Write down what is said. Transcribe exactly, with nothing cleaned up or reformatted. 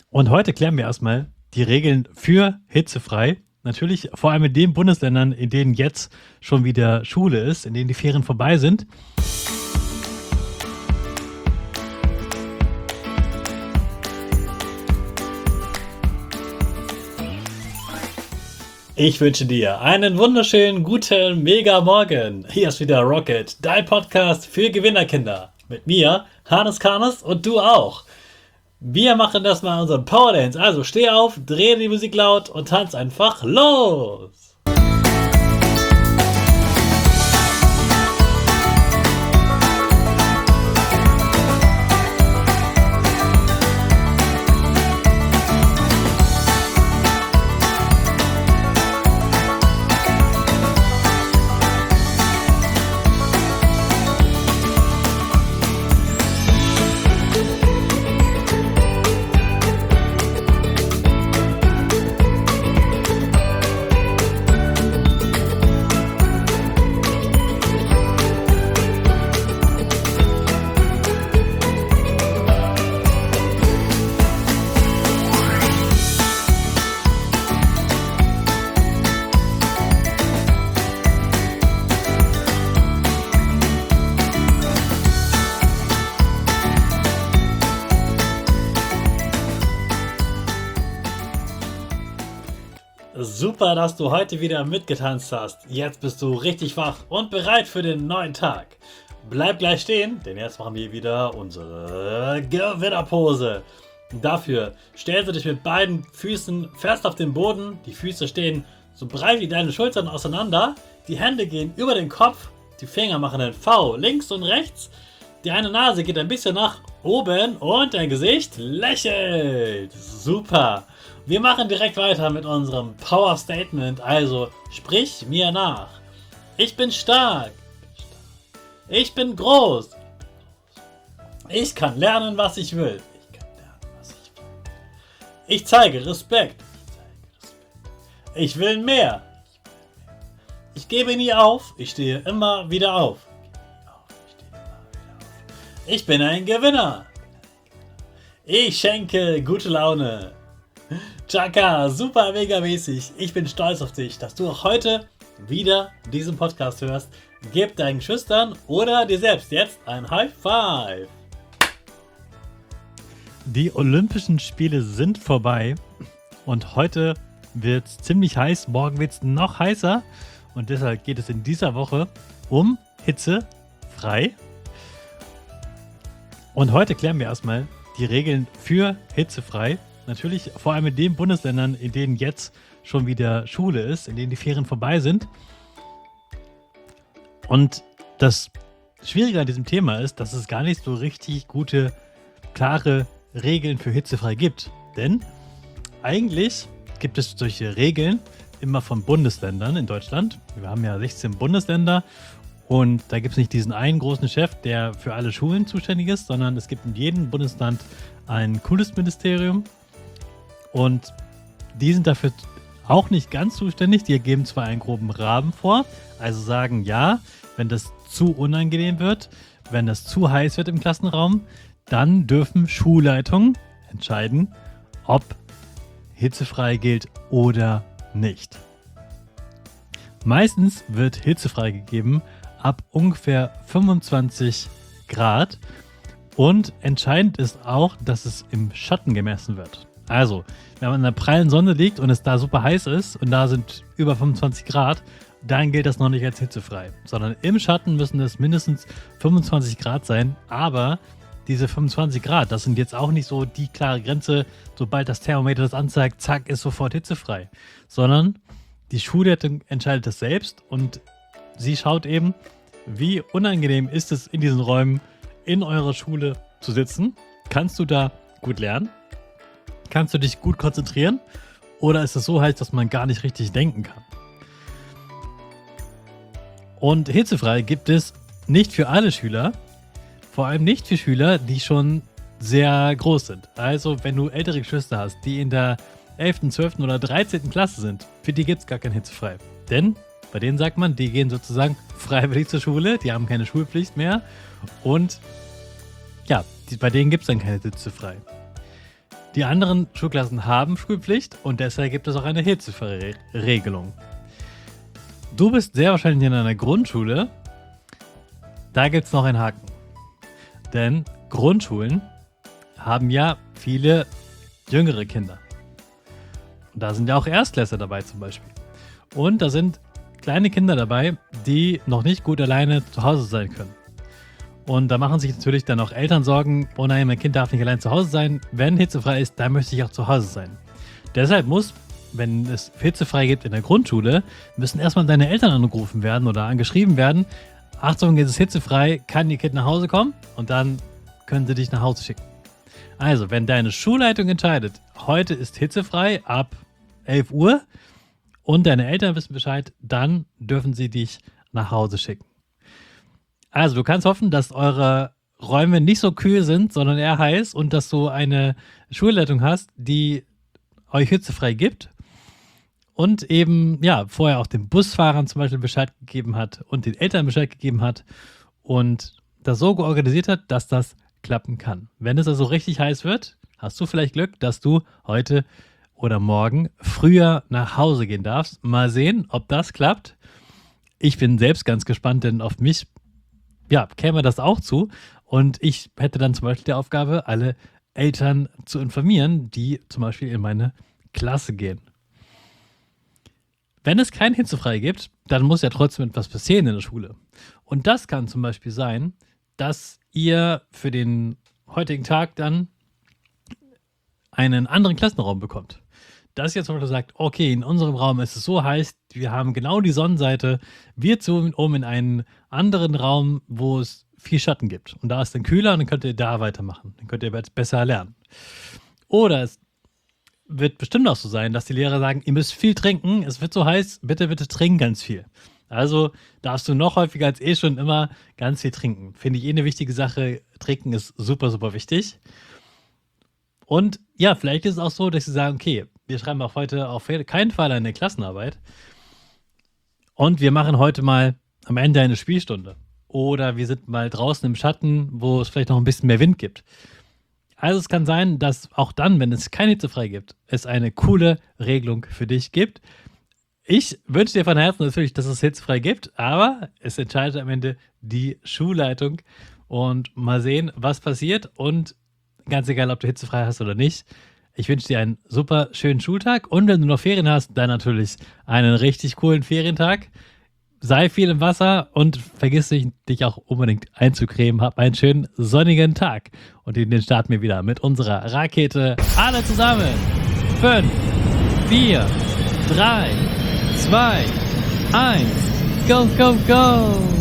Und heute klären wir erstmal die Regeln für hitzefrei. Natürlich vor allem in den Bundesländern, in denen jetzt schon wieder Schule ist, in denen die Ferien vorbei sind. Ich wünsche dir einen wunderschönen, guten, mega Morgen. Hier ist wieder Rocket, dein Podcast für Gewinnerkinder. Mit mir, Hannes Karnes, und du auch. Wir machen das mal unseren Power Dance. Also steh auf, dreh die Musik laut und tanz einfach los. Super, dass du heute wieder mitgetanzt hast. Jetzt bist du richtig wach und bereit für den neuen Tag. Bleib gleich stehen, denn jetzt machen wir wieder unsere Gewinnerpose. Dafür stellst du dich mit beiden Füßen fest auf den Boden. Die Füße stehen so breit wie deine Schultern auseinander. Die Hände gehen über den Kopf. Die Finger machen ein V links und rechts. Die eine Nase geht ein bisschen nach oben und dein Gesicht lächelt. Super. Wir machen direkt weiter mit unserem Power Statement, also sprich mir nach. Ich bin stark. Ich bin groß. Ich kann lernen, was ich will. Ich kann lernen, was ich will. Ich zeige Respekt. Ich will mehr. Ich gebe nie auf. Ich stehe immer wieder auf. Ich bin ein Gewinner. Ich schenke gute Laune. Chaka, super mega mäßig. Ich bin stolz auf dich, dass du auch heute wieder diesen Podcast hörst. Gib deinen Schüchtern oder dir selbst jetzt ein High Five. Die Olympischen Spiele sind vorbei und heute wird es ziemlich heiß. Morgen wird es noch heißer und deshalb geht es in dieser Woche um hitzefrei. Und heute klären wir erstmal die Regeln für hitzefrei. Natürlich vor allem in den Bundesländern, in denen jetzt schon wieder Schule ist, in denen die Ferien vorbei sind. Und das Schwierige an diesem Thema ist, dass es gar nicht so richtig gute, klare Regeln für hitzefrei gibt. Denn eigentlich gibt es solche Regeln immer von Bundesländern in Deutschland. Wir haben ja sechzehn Bundesländer und da gibt es nicht diesen einen großen Chef, der für alle Schulen zuständig ist, sondern es gibt in jedem Bundesland ein Kultusministerium. Und die sind dafür auch nicht ganz zuständig. Die geben zwar einen groben Rahmen vor, also sagen ja, wenn das zu unangenehm wird, wenn das zu heiß wird im Klassenraum, dann dürfen Schulleitungen entscheiden, ob hitzefrei gilt oder nicht. Meistens wird hitzefrei gegeben ab ungefähr fünfundzwanzig Grad und entscheidend ist auch, dass es im Schatten gemessen wird. Also, wenn man in der prallen Sonne liegt und es da super heiß ist und da sind über fünfundzwanzig Grad, dann gilt das noch nicht als hitzefrei, sondern im Schatten müssen es mindestens fünfundzwanzig Grad sein, aber diese fünfundzwanzig Grad, das sind jetzt auch nicht so die klare Grenze, sobald das Thermometer das anzeigt, zack, ist sofort hitzefrei, sondern die Schulleitung entscheidet das selbst und sie schaut eben, wie unangenehm ist es in diesen Räumen in eurer Schule zu sitzen. Kannst du da gut lernen? Kannst du dich gut konzentrieren? Oder ist es so heiß, dass man gar nicht richtig denken kann? Und hitzefrei gibt es nicht für alle Schüler, vor allem nicht für Schüler, die schon sehr groß sind. Also wenn du ältere Geschwister hast, die in der elften, zwölften oder dreizehnten Klasse sind, für die gibt es gar kein hitzefrei. Denn bei denen sagt man, die gehen sozusagen freiwillig zur Schule, die haben keine Schulpflicht mehr und ja, die, bei denen gibt es dann keine hitzefrei. Die anderen Schulklassen haben Schulpflicht und deshalb gibt es auch eine Hitzefrei-Regelung. Du bist sehr wahrscheinlich in einer Grundschule. Da gibt es noch einen Haken. Denn Grundschulen haben ja viele jüngere Kinder. Und da sind ja auch Erstklässler dabei zum Beispiel. Und da sind kleine Kinder dabei, die noch nicht gut alleine zu Hause sein können. Und da machen sich natürlich dann auch Eltern Sorgen, oh nein, mein Kind darf nicht allein zu Hause sein. Wenn hitzefrei ist, dann möchte ich auch zu Hause sein. Deshalb muss, wenn es hitzefrei gibt in der Grundschule, müssen erstmal deine Eltern angerufen werden oder angeschrieben werden. Achtung, jetzt ist hitzefrei, kann Ihr Kind nach Hause kommen? Und dann können sie dich nach Hause schicken. Also, wenn deine Schulleitung entscheidet, heute ist hitzefrei ab elf Uhr und deine Eltern wissen Bescheid, dann dürfen sie dich nach Hause schicken. Also, du kannst hoffen, dass eure Räume nicht so kühl sind, sondern eher heiß und dass du eine Schulleitung hast, die euch hitzefrei gibt und eben, ja, vorher auch den Busfahrern zum Beispiel Bescheid gegeben hat und den Eltern Bescheid gegeben hat und das so organisiert hat, dass das klappen kann. Wenn es also richtig heiß wird, hast du vielleicht Glück, dass du heute oder morgen früher nach Hause gehen darfst. Mal sehen, ob das klappt. Ich bin selbst ganz gespannt, denn auf mich ja, käme das auch zu und ich hätte dann zum Beispiel die Aufgabe, alle Eltern zu informieren, die zum Beispiel in meine Klasse gehen. Wenn es kein hitzefrei gibt, dann muss ja trotzdem etwas passieren in der Schule. Und das kann zum Beispiel sein, dass ihr für den heutigen Tag dann einen anderen Klassenraum bekommt. Dass ihr zum Beispiel sagt, okay, in unserem Raum ist es so heiß, wir haben genau die Sonnenseite, wir zoomen um in einen anderen Raum, wo es viel Schatten gibt. Und da ist dann kühler und dann könnt ihr da weitermachen. Dann könnt ihr besser lernen. Oder es wird bestimmt auch so sein, dass die Lehrer sagen, ihr müsst viel trinken, es wird so heiß, bitte, bitte trinken ganz viel. Also darfst du noch häufiger als eh schon immer ganz viel trinken. Finde ich eh eine wichtige Sache. Trinken ist super, super wichtig. Und ja, vielleicht ist es auch so, dass sie sagen, okay, wir schreiben auch heute auf keinen Fall eine Klassenarbeit und wir machen heute mal am Ende eine Spielstunde. Oder wir sind mal draußen im Schatten, wo es vielleicht noch ein bisschen mehr Wind gibt. Also es kann sein, dass auch dann, wenn es keine hitzefrei gibt, es eine coole Regelung für dich gibt. Ich wünsche dir von Herzen natürlich, dass es hitzefrei gibt, aber es entscheidet am Ende die Schulleitung und mal sehen, was passiert und ganz egal, ob du hitzefrei hast oder nicht. Ich wünsche dir einen super schönen Schultag und wenn du noch Ferien hast, dann natürlich einen richtig coolen Ferientag. Sei viel im Wasser und vergiss nicht, dich auch unbedingt einzucremen. Hab einen schönen sonnigen Tag. Und den starten wir wieder mit unserer Rakete. Alle zusammen. fünf, vier, drei, zwei, eins. Go, go, go!